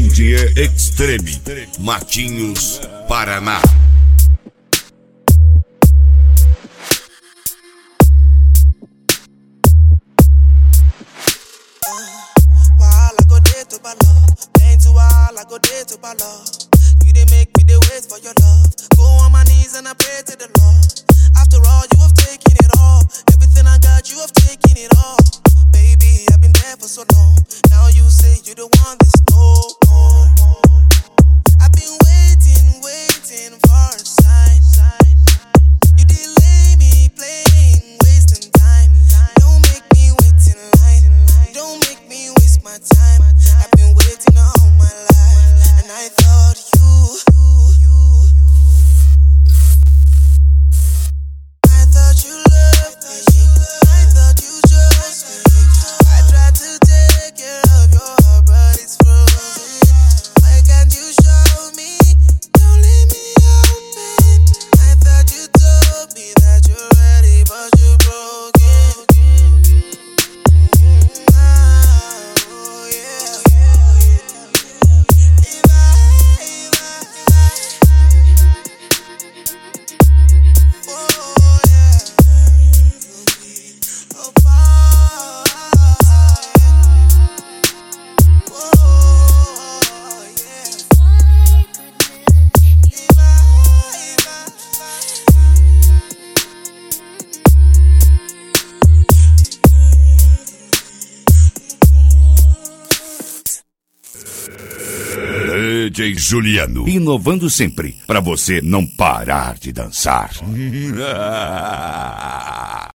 Indie Extreme, Matinhos, Paraná. You didn't make me the wait for your love. Go on my knees and I pray to the Lord. After all, you have taken it all. Everything I got, you have taken it all. Baby, I've been there for so long. Now you say you don't want this no more. I've been waiting for a sign. You delay me playing, wasting time. Don't make me wait in line. Don't make me waste my time. I've been waiting all my life, and I thought you loved me. I thought you chose me. I tried to take care of your heart, but it's frozen. Why can't you show me? Don't leave me open. I thought you told me that you're ready, but you're broken. Oh yeah. DJ Juliano, inovando sempre, pra você não parar de dançar.